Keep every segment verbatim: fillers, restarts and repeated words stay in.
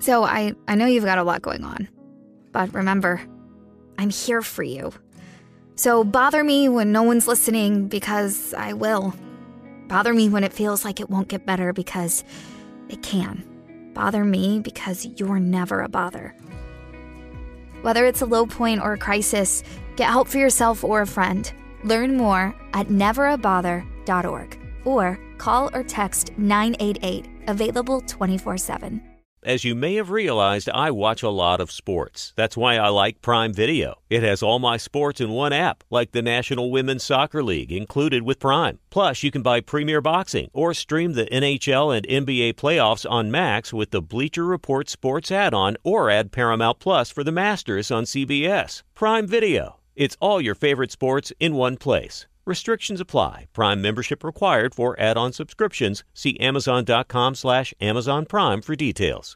So I, I know you've got a lot going on, but remember, I'm here for you. So bother me when no one's listening, because I will. Bother me when it feels like it won't get better, because it can. Bother me because you're never a bother. Whether it's a low point or a crisis, get help for yourself or a friend. Learn more at never a bother dot org or call or text nine eight eight, available twenty-four seven. As you may have realized, I watch a lot of sports. That's why I like Prime Video. It has all my sports in one app, like the National Women's Soccer League, included with Prime. Plus, you can buy Premier Boxing or stream the N H L and N B A playoffs on Max with the Bleacher Report Sports add-on, or add Paramount Plus for the Masters on C B S. Prime Video. It's all your favorite sports in one place. Restrictions apply. Prime membership required for add-on subscriptions. See Amazon.com slash Amazon Prime for details.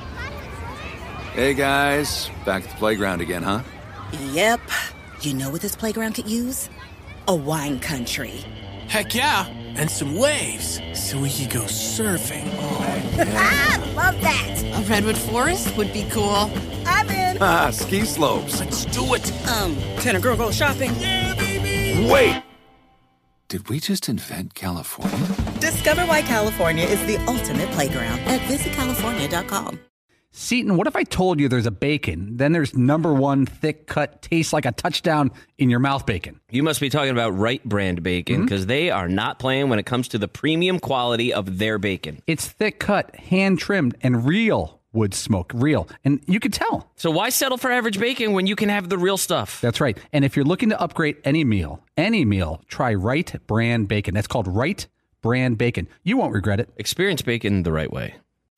Hey, guys. Back at the playground again, huh? Yep. You know what this playground could use? A wine country. Heck yeah. And some waves so we could go surfing. Oh, yeah. Ah, love that. A redwood forest would be cool. I'm in. Ah, ski slopes. Let's do it. Um, can a girl go shopping? Yeah, baby. Wait. Did we just invent California? Discover why California is the ultimate playground at visit california dot com. Seton, what if I told you there's a bacon, then there's number one thick cut, tastes like a touchdown in your mouth bacon? You must be talking about Wright brand bacon, because mm-hmm. they are not playing when it comes to the premium quality of their bacon. It's thick cut, hand trimmed, and real wood smoke, real. And you can tell. So why settle for average bacon when you can have the real stuff? That's right. And if you're looking to upgrade any meal, any meal, try Wright brand bacon. That's called Wright brand bacon. You won't regret it. Experience bacon the right way.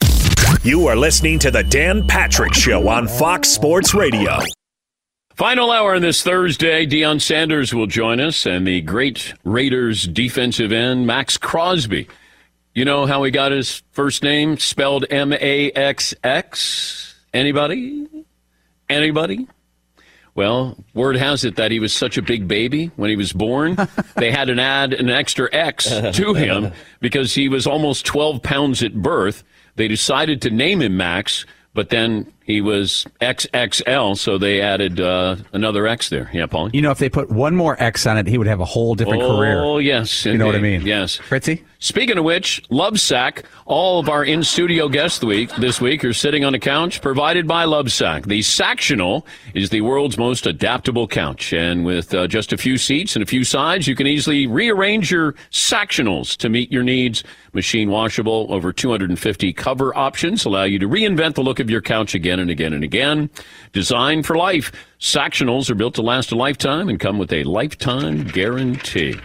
You are listening to the Dan Patrick Show on Fox Sports Radio. Final hour on this Thursday, Deion Sanders will join us, and the great Raiders defensive end, Maxx Crosby. You know how he got his first name spelled M A X X? Anybody? Anybody? Well, word has it that he was such a big baby when he was born. They had to add an extra X to him because he was almost twelve pounds at birth. They decided to name him Max, but then he was X X L, so they added uh, another X there. Yeah, Paul? You know, if they put one more X on it, he would have a whole different oh, career. Oh, yes. You indeed. know what I mean? Yes. Fritzy? Speaking of which, Lovesac, all of our in-studio guests the week, this week are sitting on a couch provided by Lovesac. The Sactional is the world's most adaptable couch. And with uh, just a few seats and a few sides, you can easily rearrange your Sactionals to meet your needs. Machine washable, over two hundred fifty cover options allow you to reinvent the look of your couch again and again and again. Designed for life, Sactionals are built to last a lifetime and come with a lifetime guarantee.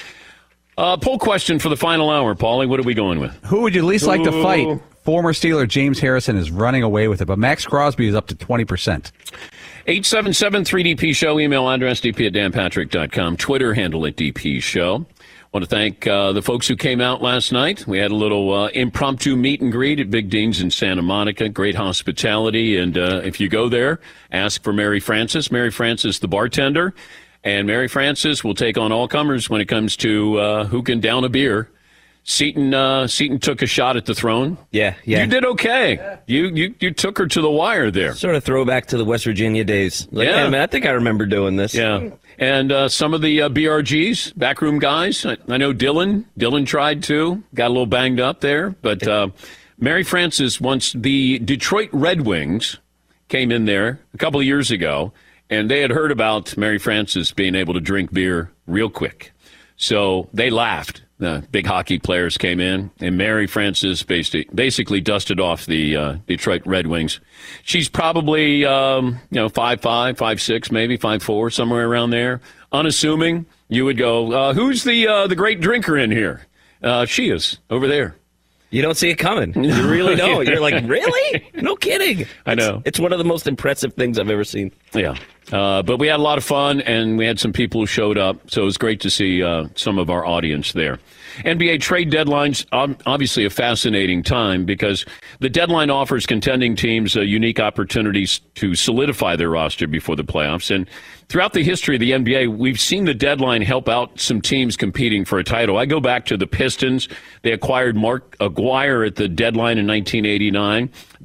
Uh, poll question for the final hour, Paulie. What are we going with? Who would you least like to fight? Former Steeler James Harrison is running away with it, but Maxx Crosby is up to twenty percent. eight seven seven three D P show, email address d p at dan patrick dot com, Twitter handle at D P show. I want to thank uh, the folks who came out last night. We had a little uh, impromptu meet and greet at Big Dean's in Santa Monica. Great hospitality. And uh, if you go there, ask for Mary Frances. Mary Frances, the bartender. And Mary Frances will take on all comers when it comes to uh, who can down a beer. Seton uh, Seton took a shot at the throne. Yeah, yeah. You did okay. Yeah. You, you you took her to the wire there. Sort of throwback to the West Virginia days. Like, yeah. I, mean, I think I remember doing this. Yeah. And uh, some of the uh, B R Gs, backroom guys. I, I know Dylan. Dylan tried too. Got a little banged up there. But uh, Mary Frances, once the Detroit Red Wings came in there a couple of years ago, and they had heard about Mary Frances being able to drink beer real quick. So they laughed. The big hockey players came in, and Mary Frances basically, basically dusted off the uh, Detroit Red Wings. She's probably, um, you know, five five, five six, maybe five four, somewhere around there. Unassuming, you would go, uh, who's the uh, the great drinker in here? Uh, she is, over there. You don't see it coming. You really don't. You're like, really? No kidding. I know. It's, it's one of the most impressive things I've ever seen. Yeah. Uh, but we had a lot of fun, and we had some people who showed up, so it was great to see uh, some of our audience there. N B A trade deadlines, um, obviously a fascinating time because the deadline offers contending teams uh, unique opportunities to solidify their roster before the playoffs. And throughout the history of the N B A, we've seen the deadline help out some teams competing for a title. I go back to the Pistons. They acquired Mark Aguirre at the deadline in nineteen eighty-nine. That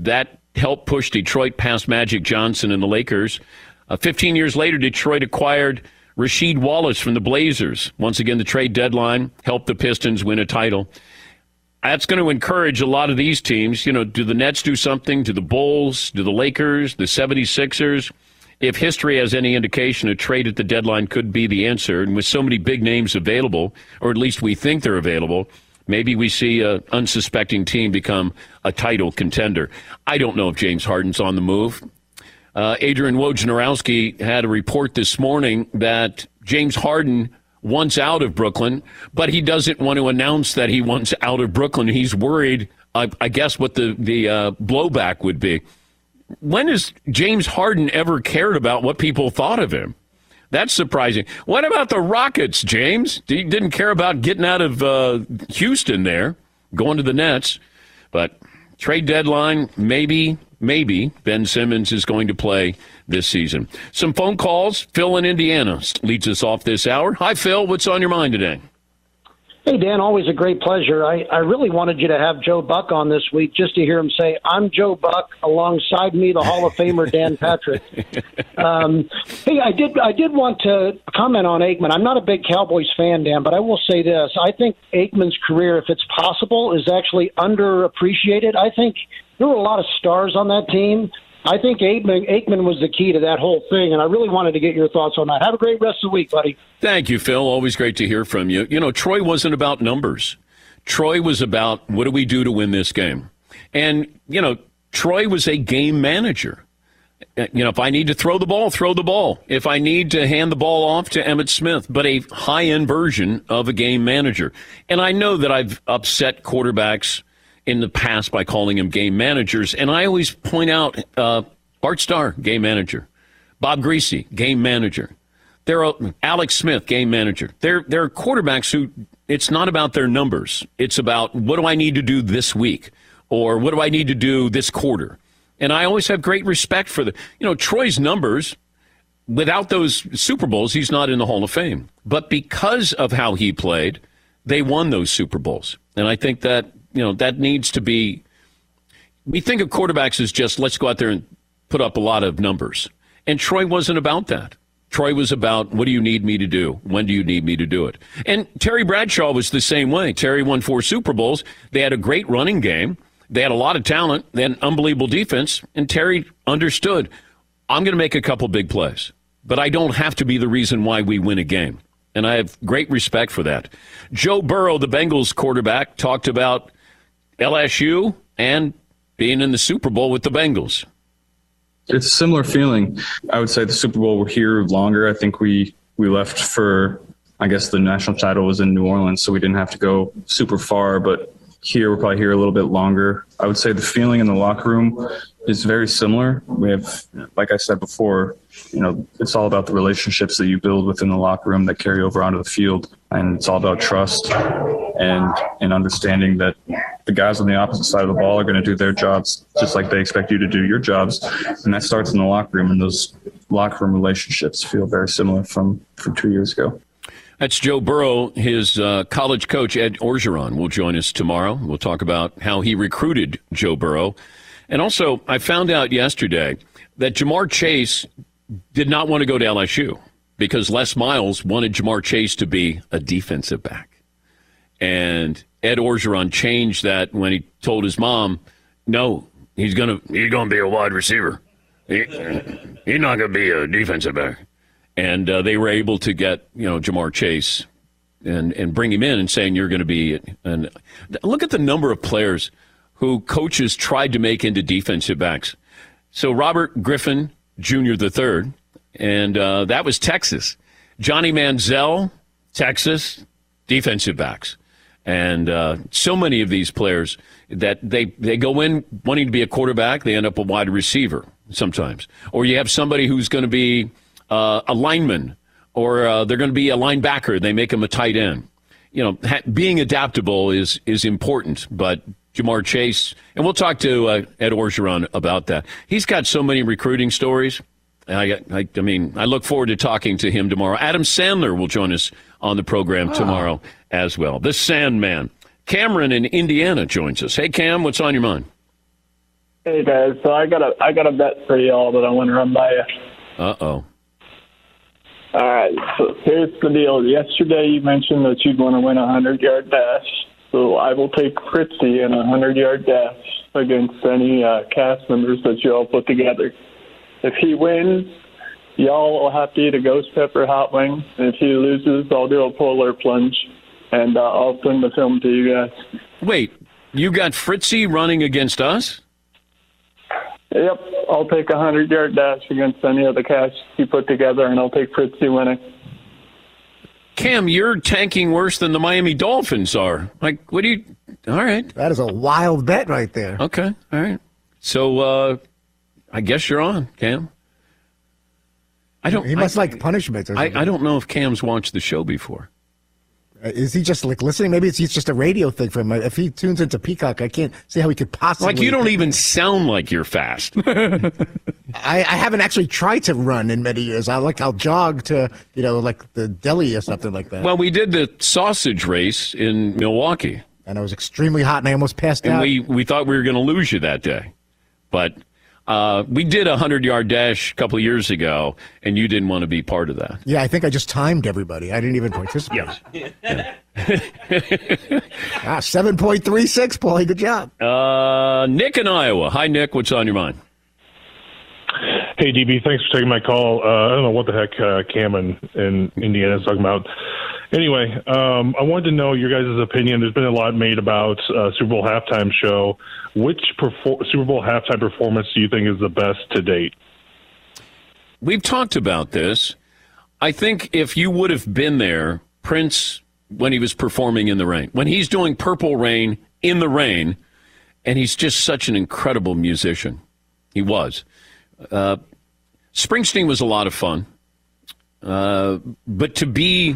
helped push Detroit past Magic Johnson and the Lakers. Uh, fifteen years later, Detroit acquired Rasheed Wallace from the Blazers. Once again, the trade deadline helped the Pistons win a title. That's going to encourage a lot of these teams. You know, do the Nets do something? Do the Bulls? Do the Lakers? The seventy-sixers? If history has any indication, a trade at the deadline could be the answer. And with so many big names available, or at least we think they're available, maybe we see an unsuspecting team become a title contender. I don't know if James Harden's on the move. Uh, Adrian Wojnarowski had a report this morning that James Harden wants out of Brooklyn, but he doesn't want to announce that he wants out of Brooklyn. He's worried, uh, I guess, what the, the uh, blowback would be. When has James Harden ever cared about what people thought of him? That's surprising. What about the Rockets, James? He didn't care about getting out of uh, Houston there, going to the Nets. But trade deadline, maybe, maybe Ben Simmons is going to play this season. Some phone calls. Phil in Indiana leads us off this hour. Hi, Phil. What's on your mind today? Hey, Dan, always a great pleasure. I, I really wanted you to have Joe Buck on this week just to hear him say, I'm Joe Buck, alongside me, the Hall of Famer Dan Patrick. Um, hey, I did I did want to comment on Aikman. I'm not a big Cowboys fan, Dan, but I will say this. I think Aikman's career, if it's possible, is actually underappreciated. I think there were a lot of stars on that team. I think Aikman, Aikman was the key to that whole thing, and I really wanted to get your thoughts on that. Have a great rest of the week, buddy. Thank you, Phil. Always great to hear from you. You know, Troy wasn't about numbers. Troy was about what do we do to win this game? And, you know, Troy was a game manager. You know, if I need to throw the ball, throw the ball. If I need to hand the ball off to Emmitt Smith, but a high-end version of a game manager. And I know that I've upset quarterbacks in the past by calling them game managers. And I always point out uh, Bart Starr, game manager. Bob Greasy, game manager. There are Alex Smith, game manager. There, there are quarterbacks who it's not about their numbers. It's about what do I need to do this week? Or what do I need to do this quarter? And I always have great respect for the, you know, Troy's numbers. Without those Super Bowls, he's not in the Hall of Fame. But because of how he played, they won those Super Bowls. And I think that, you know, that needs to be, we think of quarterbacks as just let's go out there and put up a lot of numbers. And Troy wasn't about that. Troy was about what do you need me to do? When do you need me to do it? And Terry Bradshaw was the same way. Terry won four Super Bowls. They had a great running game. They had a lot of talent. They had an unbelievable defense. And Terry understood, I'm going to make a couple big plays, but I don't have to be the reason why we win a game. And I have great respect for that. Joe Burrow, the Bengals quarterback, talked about L S U and being in the Super Bowl with the Bengals. It's a similar feeling. I would say the Super Bowl, we're here longer. I think we, we left for, I guess the national title was in New Orleans, so we didn't have to go super far. But here, we're probably here a little bit longer. I would say the feeling in the locker room is very similar. We have, like I said before, you know, it's all about the relationships that you build within the locker room that carry over onto the field. And it's all about trust and, and understanding that the guys on the opposite side of the ball are going to do their jobs just like they expect you to do your jobs. And that starts in the locker room. And those locker room relationships feel very similar from, from two years ago. That's Joe Burrow. His uh, college coach, Ed Orgeron, will join us tomorrow. We'll talk about how he recruited Joe Burrow. And also, I found out yesterday that Jamar Chase did not want to go to L S U because Les Miles wanted Jamar Chase to be a defensive back. And Ed Orgeron changed that when he told his mom, no, he's going to he's gonna be a wide receiver. He, he's not going to be a defensive back. And uh, they were able to get, you know, Jamar Chase and, and bring him in and saying you're going to be. And look at the number of players who coaches tried to make into defensive backs. So Robert Griffin Junior the third, and uh, that was Texas. Johnny Manziel, Texas, defensive backs. And uh, so many of these players that they, they go in wanting to be a quarterback, they end up a wide receiver sometimes. Or you have somebody who's going to be uh, a lineman, or uh, they're going to be a linebacker, they make them a tight end. You know, ha- being adaptable is is important, but Jamar Chase, and we'll talk to uh, Ed Orgeron about that. He's got so many recruiting stories. I, I, I mean, I look forward to talking to him tomorrow. Adam Sandler will join us on the program tomorrow oh. as well. The Sandman. Cameron in Indiana joins us. Hey, Cam, what's on your mind? Hey guys, so I got a I got a bet for y'all that I want to run by you. Uh oh. All right, so here's the deal. Yesterday you mentioned that you'd want to win a hundred-yard dash, so I will take Fritzy in a hundred-yard dash against any uh, cast members that you all put together. If he wins, y'all will have to eat a ghost pepper hot wing. And if he loses, I'll do a polar plunge, and uh, I'll send the film to you guys. Wait, you got Fritzy running against us? Yep, I'll take a hundred-yard dash against any of the cast you put together, and I'll take Fritzy winning. Cam, you're tanking worse than the Miami Dolphins are. Like, what do you... All right. That is a wild bet right there. Okay, all right. So, uh, I guess you're on, Cam. I don't... He must I, like punishments or I, something. I don't know if Cam's watched the show before. Uh, Is he just like listening? Maybe it's, it's just a radio thing for him. If he tunes into Peacock, I can't see how he could possibly. Like, you don't even sound like you're fast. I, I haven't actually tried to run in many years. I like I'll jog to you know like the deli or something like that. Well, we did the sausage race in Milwaukee, and it was extremely hot, and I almost passed and out. we we thought we were going to lose you that day, but uh, we did a hundred-yard dash a couple of years ago, and you didn't want to be part of that. Yeah, I think I just timed everybody. I didn't even participate. Yeah. ah, seven point three six, Paulie. Good job. Uh, Nick in Iowa. Hi, Nick. What's on your mind? Hey, D B. Thanks for taking my call. Uh, I don't know what the heck uh, Cam in, in Indiana is talking about. Anyway, um, I wanted to know your guys' opinion. There's been a lot made about uh, Super Bowl halftime show. Which perfor- Super Bowl halftime performance do you think is the best to date? We've talked about this. I think if you would have been there, Prince, when he was performing in the rain, when he's doing Purple Rain in the rain, and he's just such an incredible musician. He was. Uh, Springsteen was a lot of fun. Uh, but to be,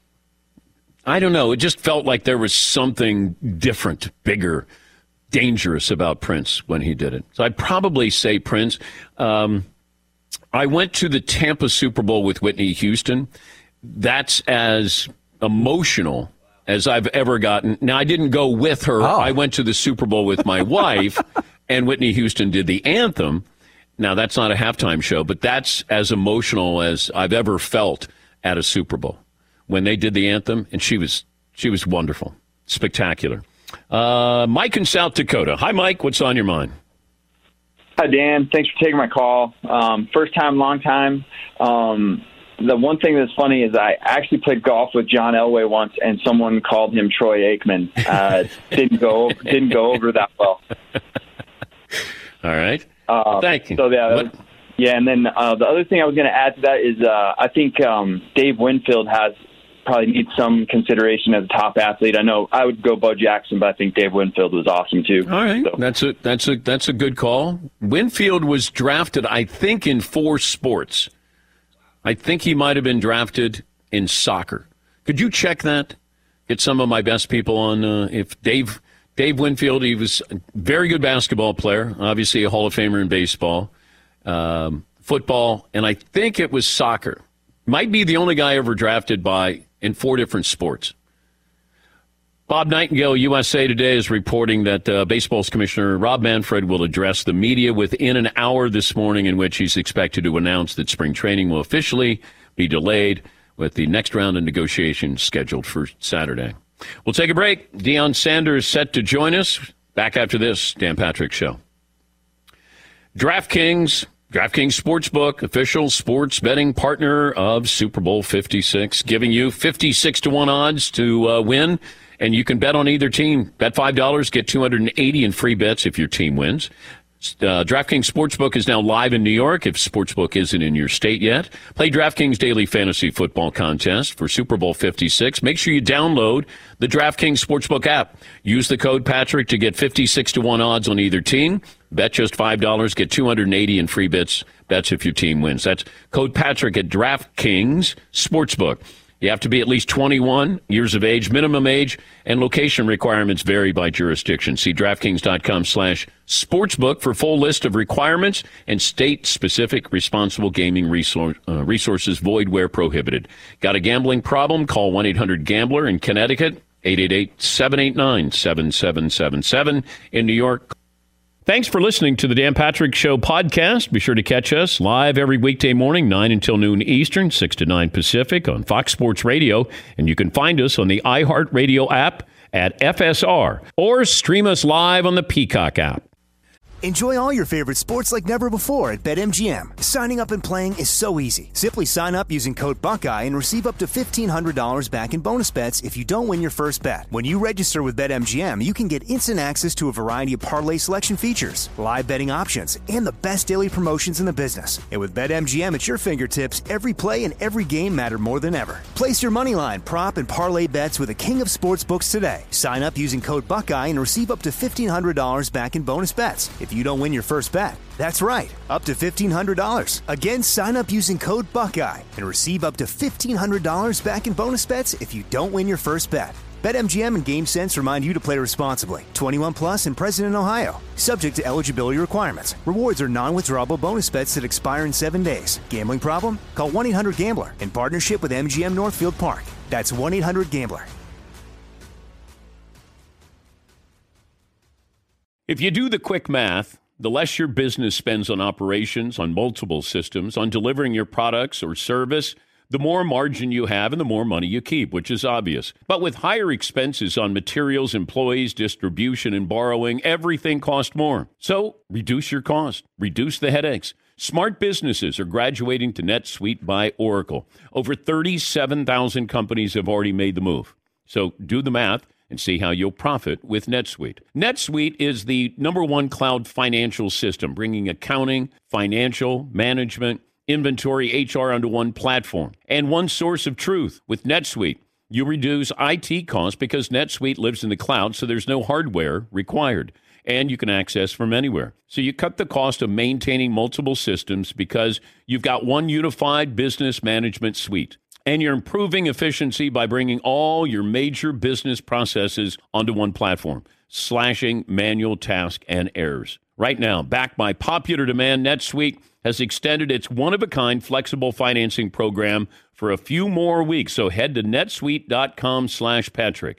I don't know, it just felt like there was something different, bigger, dangerous about Prince when he did it. So I'd probably say Prince. Um, I went to the Tampa Super Bowl with Whitney Houston. That's as emotional as I've ever gotten. Now, I didn't go with her. Oh. I went to the Super Bowl with my wife, and Whitney Houston did the anthem. Now, that's not a halftime show, but that's as emotional as I've ever felt at a Super Bowl when they did the anthem, and she was she was wonderful, spectacular. Uh, Mike in South Dakota. Hi, Mike. What's on your mind? Hi, Dan. Thanks for taking my call. Um, first time, long time. Um, the one thing that's funny is I actually played golf with John Elway once, and someone called him Troy Aikman. Uh, didn't go didn't go over that well. All right. Uh, Thank you. So yeah, that was, yeah, and then uh, the other thing I was going to add to that is uh, I think um, Dave Winfield has probably needs some consideration as a top athlete. I know I would go Bo Jackson, but I think Dave Winfield was awesome too. All right, so. that's a that's a that's a good call. Winfield was drafted, I think, in four sports. I think he might have been drafted in soccer. Could you check that? Get some of my best people on. Uh, if Dave Dave Winfield, he was a very good basketball player, obviously a Hall of Famer in baseball, um, football, and I think it was soccer. Might be the only guy ever drafted by in four different sports. Bob Nightingale, U S A Today, is reporting that uh, baseball's commissioner Rob Manfred will address the media within an hour this morning, in which he's expected to announce that spring training will officially be delayed, with the next round of negotiations scheduled for Saturday. We'll take a break. Deion Sanders set to join us. Back after this, Dan Patrick Show. DraftKings, DraftKings Sportsbook, official sports betting partner of Super Bowl fifty-six, giving you fifty-six to one odds to uh, win, and you can bet on either team. Bet five dollars, get two hundred eighty in free bets if your team wins. Uh, DraftKings Sportsbook is now live in New York if Sportsbook isn't in your state yet. Play DraftKings Daily Fantasy Football Contest for Super Bowl fifty-six. Make sure you download the DraftKings Sportsbook app. Use the code Patrick to get fifty-six to one odds on either team. Bet just five dollars, get two hundred eighty in free bets, bets if your team wins. That's code Patrick at DraftKings Sportsbook. You have to be at least twenty-one years of age. Minimum age and location requirements vary by jurisdiction. See DraftKings.com slash sportsbook for full list of requirements and state-specific responsible gaming resource, uh, resources void where prohibited. Got a gambling problem? Call one eight hundred gambler in Connecticut, eight eight eight, seven eight nine, seven seven seven seven. In New York, Thanks for listening to the Dan Patrick Show podcast. Be sure to catch us live every weekday morning, nine until noon Eastern, six to nine Pacific on Fox Sports Radio. And you can find us on the iHeartRadio app at F S R or stream us live on the Peacock app. Enjoy all your favorite sports like never before at BetMGM. Signing up and playing is so easy. Simply sign up using code Buckeye and receive up to fifteen hundred dollars back in bonus bets if you don't win your first bet. When you register with BetMGM, you can get instant access to a variety of parlay selection features, live betting options, and the best daily promotions in the business. And with BetMGM at your fingertips, every play and every game matter more than ever. Place your moneyline, prop, and parlay bets with the king of sportsbooks today. Sign up using code Buckeye and receive up to fifteen hundred dollars back in bonus bets if you don't win your first bet. That's right, up to fifteen hundred dollars. Again, sign up using code Buckeye and receive up to fifteen hundred dollars back in bonus bets if you don't win your first bet. BetMGM and GameSense remind you to play responsibly. twenty-one plus and present in Ohio. Subject to eligibility requirements. Rewards are non-withdrawable bonus bets that expire in seven days. Gambling problem? Call one eight hundred gambler in partnership with M G M Northfield Park. That's one eight hundred gambler. If you do the quick math, the less your business spends on operations, on multiple systems, on delivering your products or service, the more margin you have and the more money you keep, which is obvious. But with higher expenses on materials, employees, distribution, and borrowing, everything costs more. So reduce your cost. Reduce the headaches. Smart businesses are graduating to NetSuite by Oracle. Over thirty-seven thousand companies have already made the move. So do the math and see how you'll profit with NetSuite. NetSuite is the number one cloud financial system, bringing accounting, financial, management, inventory, H R onto one platform and one source of truth. With NetSuite, you reduce I T costs because NetSuite lives in the cloud, so there's no hardware required, and you can access from anywhere. So you cut the cost of maintaining multiple systems because you've got one unified business management suite. And you're improving efficiency by bringing all your major business processes onto one platform, slashing manual tasks and errors. Right now, backed by popular demand, NetSuite has extended its one-of-a-kind flexible financing program for a few more weeks. So head to netsuite.com slash Patrick.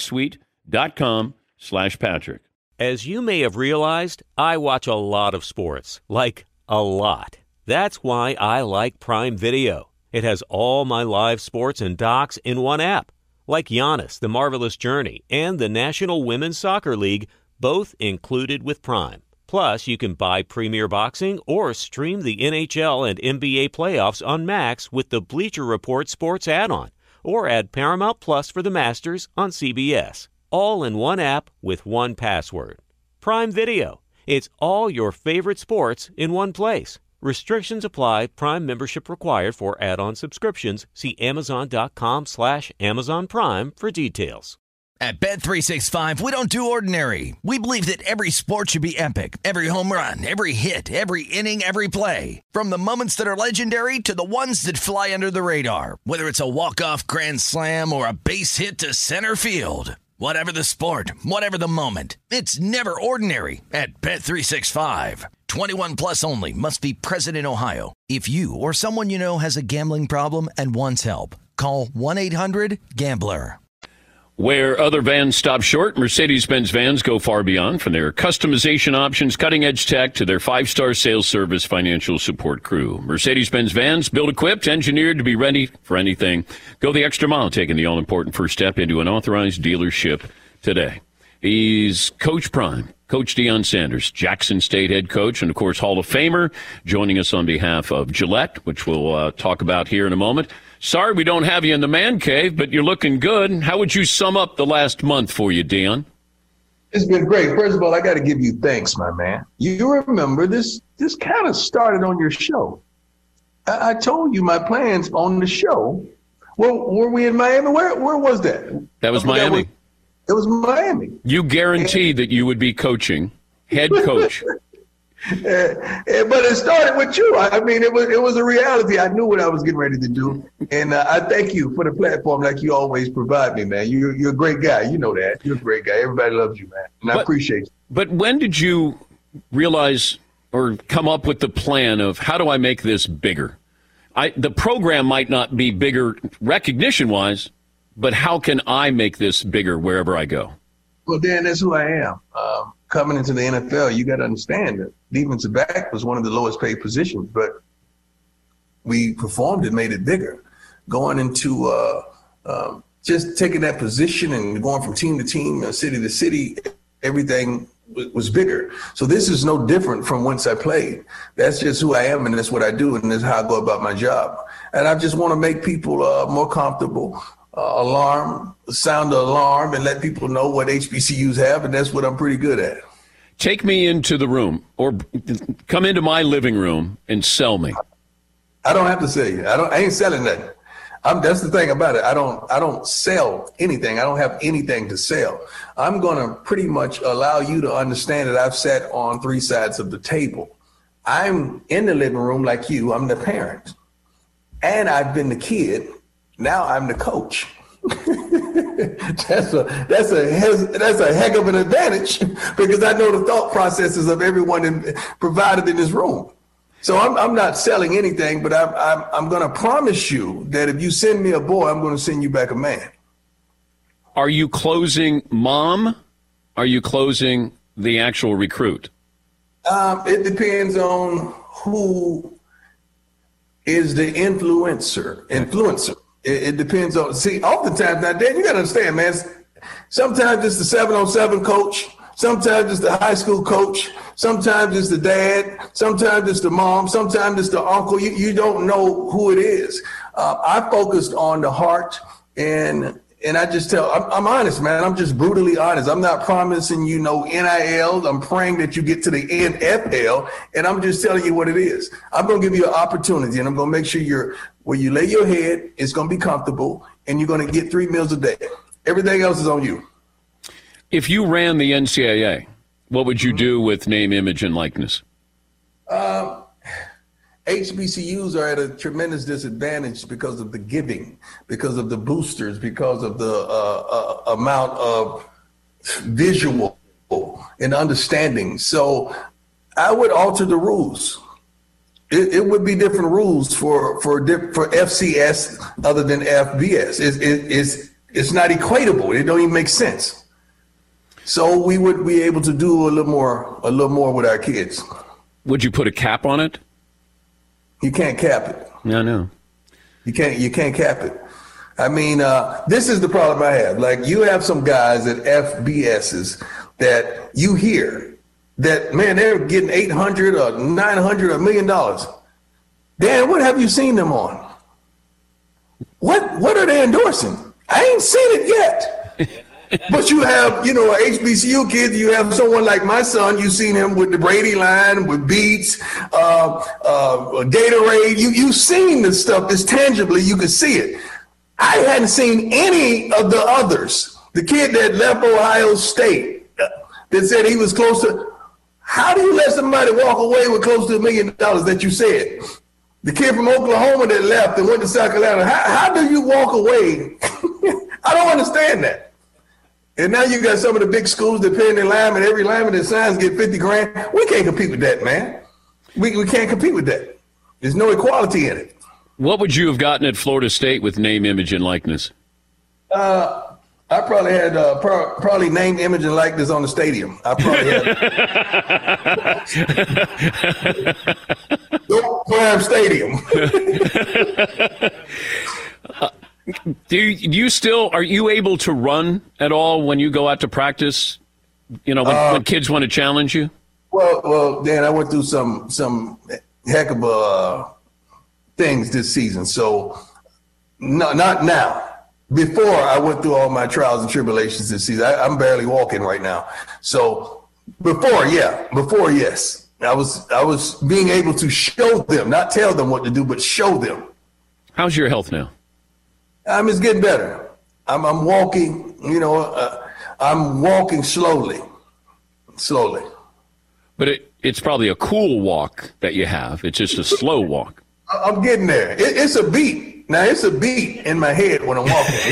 netsuite.com slash Patrick. As you may have realized, I watch a lot of sports, like a lot. That's why I like Prime Video. It has all my live sports and docs in one app, like Giannis, The Marvelous Journey, and the National Women's Soccer League, both included with Prime. Plus, you can buy Premier Boxing or stream the N H L and N B A playoffs on Max with the Bleacher Report Sports add-on, or add Paramount Plus for the Masters on C B S. All in one app with one password. Prime Video. It's all your favorite sports in one place. Restrictions apply. Prime membership required for add-on subscriptions. See amazon.com slash Amazon Prime for details. At Bet three sixty-five, we don't do ordinary. We believe that every sport should be epic. Every home run, every hit, every inning, every play. From the moments that are legendary to the ones that fly under the radar. Whether it's a walk-off grand slam or a base hit to center field. Whatever the sport, whatever the moment, it's never ordinary at Bet three sixty-five. twenty-one plus only. Must be present in Ohio. If you or someone you know has a gambling problem and wants help, call one eight hundred gambler. Where other vans stop short, Mercedes-Benz vans go far beyond. From their customization options, cutting-edge tech, to their five-star sales service financial support crew. Mercedes-Benz vans, built, equipped, engineered to be ready for anything. Go the extra mile, taking the all-important first step into an authorized dealership today. He's Coach Prime, Coach Deion Sanders, Jackson State head coach, and, of course, Hall of Famer, joining us on behalf of Gillette, which we'll uh, talk about here in a moment. Sorry we don't have you in the man cave, but you're looking good. How would you sum up the last month for you, Deion? It's been great. First of all, I got to give you thanks, my man. You remember this, this kind of started on your show. I, I told you my plans on the show. Well, were we in Miami? Where where was that? That was Miami. It was Miami. You guaranteed that you would be coaching, head coach. uh, uh, but it started with you. I, I mean, it was it was a reality. I knew what I was getting ready to do, and uh, I thank you for the platform like you always provide me, man. You, you're a great guy. You know that. You're a great guy. Everybody loves you, man, and but, I appreciate you. But when did you realize or come up with the plan of how do I make this bigger? I, the program might not be bigger recognition-wise, but how can I make this bigger wherever I go? Well, Dan, that's who I am. Um, coming into the N F L, you got to understand that defensive back was one of the lowest paid positions, but we performed and made it bigger. Going into uh, uh, just taking that position and going from team to team, uh, city to city, everything w- was bigger. So this is no different from whence I played. That's just who I am, and that's what I do, and that's how I go about my job. And I just want to make people uh, more comfortable, uh, alarm, sound the alarm, and let people know what H B C Us have, and that's what I'm pretty good at. Take me into the room, or come into my living room and sell me. I don't have to sell you. I don't. I ain't selling nothing. I'm, that's the thing about it. I don't. I don't sell anything. I don't have anything to sell. I'm gonna pretty much allow you to understand that I've sat on three sides of the table. I'm in the living room like you. I'm the parent, and I've been the kid. Now I'm the coach. that's a that's a that's a heck of an advantage because I know the thought processes of everyone in, provided in this room. So I'm I'm not selling anything, but I'm I'm I'm going to promise you that if you send me a boy, I'm going to send you back a man. Are you closing mom? Are you closing the actual recruit? Um, it depends on who is the influencer. Influencer. It, it depends on. See, oftentimes now, Dan, you got to understand, man. Sometimes it's the seven on seven coach. Sometimes it's the high school coach. Sometimes it's the dad. Sometimes it's the mom. Sometimes it's the uncle. You, you don't know who it is. Uh, I focused on the heart, and and I just tell, I'm, I'm honest, man. I'm just brutally honest. I'm not promising you no N I L. I'm praying that you get to the N F L, and I'm just telling you what it is. I'm going to give you an opportunity, and I'm going to make sure you're where you lay your head, it's going to be comfortable, and you're going to get three meals a day. Everything else is on you. If you ran the N C double A, what would you do with name, image, and likeness? Um, H B C Us are at a tremendous disadvantage because of the giving, because of the boosters, because of the uh, uh, amount of visual and understanding. So I would alter the rules. It, it would be different rules for for for F C S other than F B S. It's, it, it's it's not equatable. It don't even make sense. So we would be able to do a little more, a little more with our kids. Would you put a cap on it? You can't cap it. No, no. You can't. You can't cap it. I mean, uh, this is the problem I have. Like you have some guys at F B Ss that you hear that man, they're getting eight hundred or nine hundred or a million dollars. Dan, what have you seen them on? What What are they endorsing? I ain't seen it yet. But you have, you know, H B C U kids, you have someone like my son, you've seen him with the Brady line, with Beats, uh, uh, Gatorade. You, you've seen this stuff, this tangibly, you can see it. I hadn't seen any of the others. The kid that left Ohio State that said he was close to, how do you let somebody walk away with close to a million dollars that you said? The kid from Oklahoma that left and went to South Carolina, how, how do you walk away? I don't understand that. And now you got some of the big schools that pay their linemen, every lineman that signs get fifty grand. We can't compete with that, man. We we can't compete with that. There's no equality in it. What would you have gotten at Florida State with name, image, and likeness? Uh, I probably had uh, pro- probably name, image, and likeness on the stadium. I probably had Don't Prime Stadium. uh, Do you, do you still, are you able to run at all when you go out to practice, you know, when, uh, when kids want to challenge you? Well, well, Dan, I went through some some heck of uh, things this season. So no, not now. Before I went through all my trials and tribulations this season, I, I'm barely walking right now. So before, yeah, before, yes. I was I was being able to show them, not tell them what to do, but show them. How's your health now? I'm just getting better. I'm, I'm walking, you know, uh, I'm walking slowly, slowly. But it, it's probably a cool walk that you have. It's just a slow walk. I'm getting there. It, it's a beat. Now, it's a beat in my head when I'm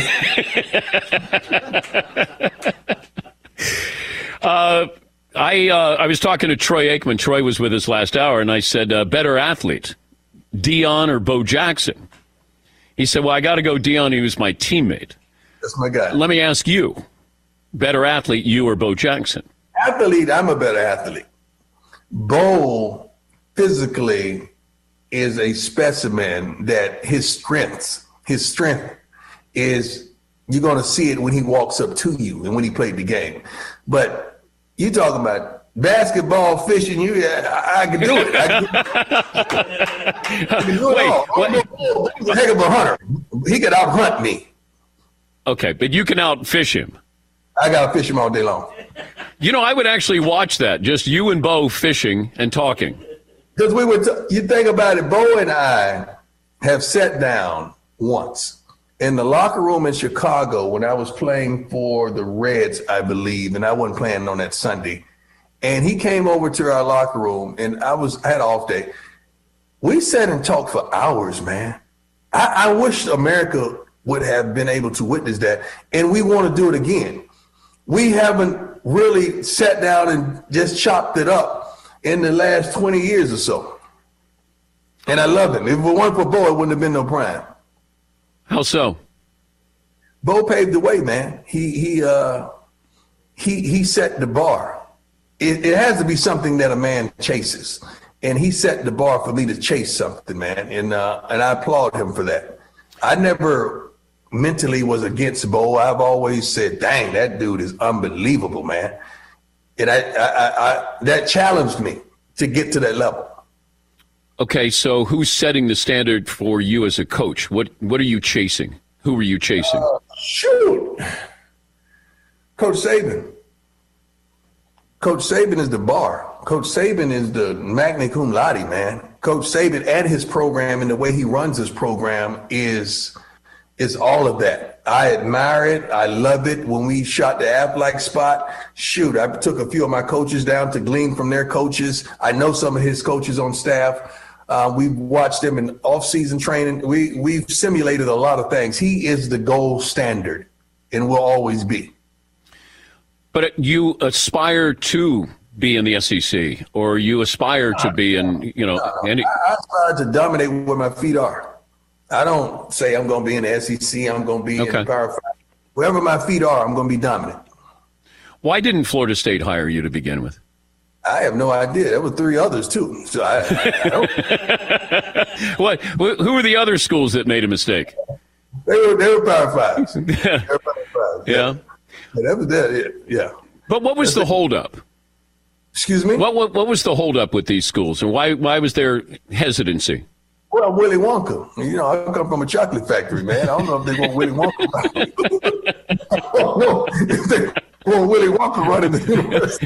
walking. uh, I uh, I was talking to Troy Aikman. Troy was with us last hour, and I said, uh, better athlete, Deion or Bo Jackson? He said, well, I got to go Deion. He was my teammate. That's my guy. Let me ask you, better athlete, you or Bo Jackson? athlete, I'm a better athlete. Bo physically is a specimen that his strengths, his strength is, you're going to see it when he walks up to you and when he played the game. But you talking about basketball, fishing, you, I, I can do it. I can, I can do it Wait, all. what? He's a heck of a hunter. He could out-hunt me. Okay, but you can outfish him. I got to fish him all day long. You know, I would actually watch that, just you and Bo fishing and talking. Because we would, t- you think about it, Bo and I have sat down once in the locker room in Chicago when I was playing for the Reds, I believe, and I wasn't playing on that Sunday. And he came over to our locker room, and I was I had an off day. We sat and talked for hours, man. I, I wish America would have been able to witness that, and we want to do it again. We haven't really sat down and just chopped it up in the last twenty years or so. And I love him. If it weren't for Bo, it wouldn't have been no Prime. How so? Bo paved the way, man. He he uh, he he set the bar. It, it has to be something that a man chases, and he set the bar for me to chase something, man. And uh, and I applaud him for that. I never mentally was against Bo. I've always said, "Dang, that dude is unbelievable, man." And I, I, I, I that challenged me to get to that level. Okay, so who's setting the standard for you as a coach? What what are you chasing? Who are you chasing? Uh, shoot, Coach Saban. Coach Saban is the bar. Coach Saban is the magna cum laude, man. Coach Saban and his program and the way he runs his program is is all of that. I admire it. I love it. When we shot the Aflac spot, shoot, I took a few of my coaches down to glean from their coaches. I know some of his coaches on staff. Uh, we've watched them in off-season training. We, we've simulated a lot of things. He is the gold standard and will always be. But you aspire to be in the S E C, or you aspire to be in, you know, any. I aspire to dominate where my feet are. I don't say I'm going to be in the S E C. I'm going to be Okay. in the Power Five. Wherever my feet are, I'm going to be dominant. Why didn't Florida State hire you to begin with? I have no idea. There were three others too. So I, I don't. What? Who were the other schools that made a mistake? They were they were Power Fives. They were Power Fives. Yeah. Yeah, that was that. Yeah. But what was the holdup? Excuse me? What, what what was the holdup with these schools, and why why was there hesitancy? Well, Willy Wonka. You know, I come from a chocolate factory, man. I don't know if they want Willy Wonka. I don't know if they want Willy Wonka running the university.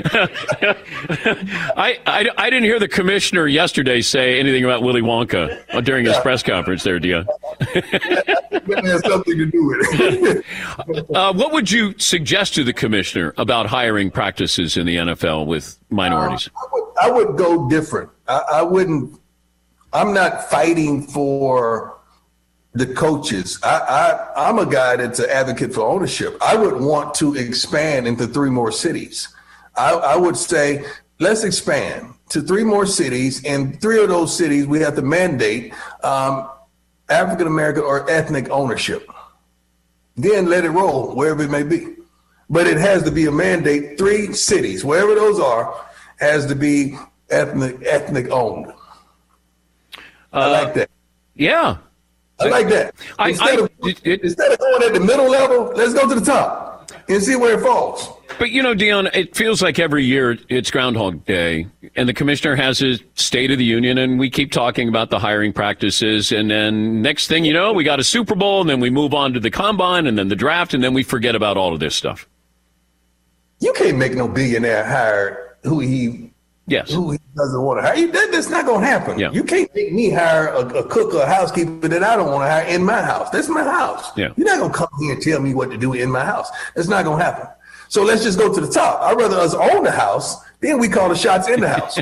I, I, I didn't hear the commissioner yesterday say anything about Willy Wonka during his press conference there, Dion. That has something to do with it. uh, what would you suggest to the commissioner about hiring practices in the N F L with minorities? Uh, I, would, I would go different. I, I wouldn't. I'm not fighting for the coaches. I, I, I'm a guy that's an advocate for ownership. I would want to expand into three more cities. I, I would say, let's expand to three more cities. In three of those cities, we have to mandate um, African-American or ethnic ownership. Then let it roll wherever it may be. But it has to be a mandate. Three cities, wherever those are, has to be ethnic ethnic owned. I like that. Yeah. I like that. I, Instead, I, of, it, it, instead of going at the middle level, let's go to the top and see where it falls. But, you know, Dion, it feels like every year it's Groundhog Day, and the commissioner has his State of the Union, and we keep talking about the hiring practices, and then next thing you know, we got a Super Bowl, and then we move on to the Combine, and then the draft, and then we forget about all of this stuff. You can't make no billionaire hire who he yes. who he doesn't want to hire. That, that's not going to happen. Yeah. You can't make me hire a, a cook or a housekeeper that I don't want to hire in my house. That's my house. Yeah. You're not going to come here and tell me what to do in my house. That's not going to happen. So let's just go to the top. I'd rather us own the house, then we call the shots in the house.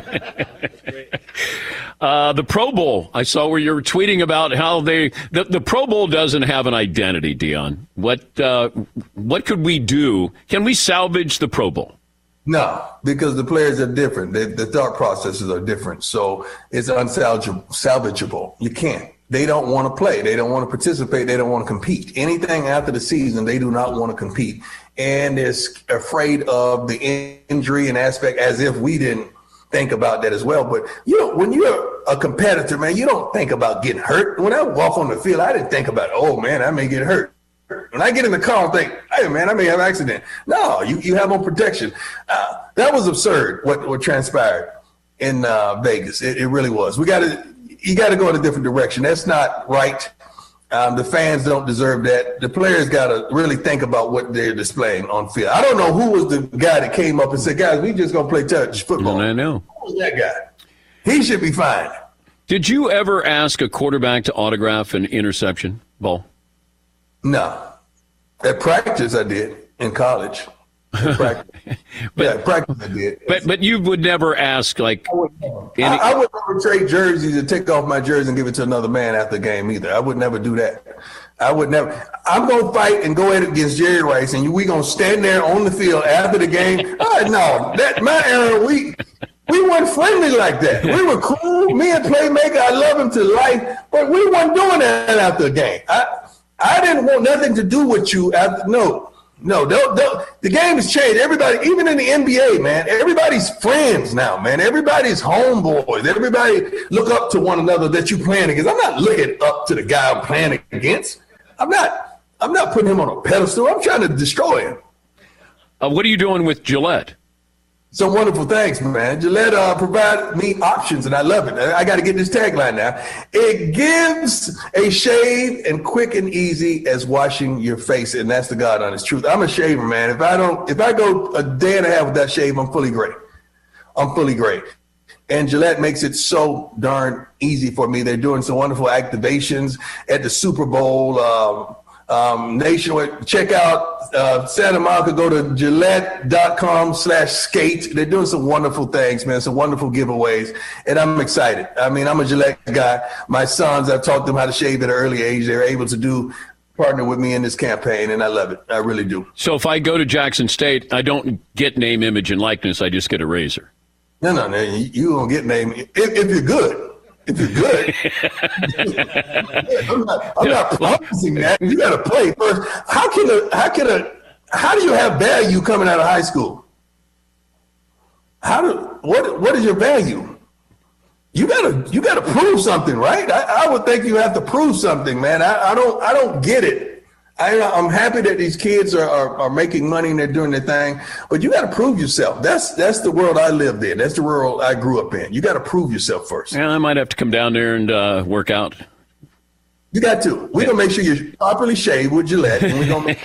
uh, the Pro Bowl, I saw where you were tweeting about how they the, the Pro Bowl doesn't have an identity, Dion. What uh, what could we do? Can we salvage the Pro Bowl? No, because the players are different. They, the thought processes are different. So it's unsalvageable. Salvageable. You can't. they don't want to play. They don't want to participate. They don't want to compete. Anything after the season, they do not want to compete. And they're afraid of the injury and aspect, as if we didn't think about that as well. But, you know, when you're a competitor, man, you don't think about getting hurt. When I walk on the field, I didn't think about, oh, man, I may get hurt. When I get in the car, I think, hey, man, I may have an accident. No, you, you have on protection. Uh, that was absurd, what, what transpired in uh, Vegas. It, it really was. We got to, you got to go in a different direction. That's not right. Um, the fans don't deserve that. The players got to really think about what they're displaying on field. I don't know who was the guy that came up and said, guys, we just going to play touch football. I know. Who was that guy? He should be fine. Did you ever ask a quarterback to autograph an interception ball? No. At practice, I did in college. At practice. but, yeah, at practice I did. But but you would never ask, like... I would never. Any- I, I would never trade jerseys and take off my jersey and give it to another man after the game either. I would never do that. I would never. I'm going to fight and go at it against Jerry Rice, and we going to stand there on the field after the game. Oh, no, that my era, we... We weren't friendly like that. We were cool. Me and Playmaker, I love him to life, but we weren't doing that after the game. I I didn't want nothing to do with you after. No, no. They'll, they'll, the game has changed. Everybody, even in the N B A, man, everybody's friends now, man. Everybody's homeboys. Everybody look up to one another that you playing against. I'm not looking up to the guy I'm playing against. I'm not. I'm not putting him on a pedestal. I'm trying to destroy him. Uh, what are you doing with Gillette? Some wonderful things, man. Gillette uh, provided me options, and I love it. I, I got to get this tagline now. It gives a shave and quick and easy as washing your face, and that's the God honest truth. I'm a shaver, man. If I don't, if I go a day and a half with that shave, I'm fully gray. I'm fully gray. And Gillette makes it so darn easy for me. They're doing some wonderful activations at the Super Bowl. Um, Um, nationwide, check out uh, Santa Monica, go to Gillette.com slash skate. They're doing some wonderful things, man, some wonderful giveaways, and I'm excited. I mean, I'm a Gillette guy. My sons, I've taught them how to shave at an early age. They're able to do partner with me in this campaign, and I love it. I really do. So if I go to Jackson State, I don't get name, image, and likeness. I just get a razor. No, no, no. You, you don't get name if, if you're good. If you're good, I'm not, I'm not promising that. You got to play first. How can a, how can a, how do you have value coming out of high school? How do, what, what is your value? You gotta, you gotta prove something, right? I, I would think you have to prove something, man. I, I don't, I don't get it. I, I'm happy that these kids are, are, are making money and they're doing their thing, but you got to prove yourself. That's that's the world I lived in. That's the world I grew up in. You got to prove yourself first. Yeah, I might have to come down there and uh, work out. You got to. We're going to make sure you're properly shaved with Gillette. And we're gonna make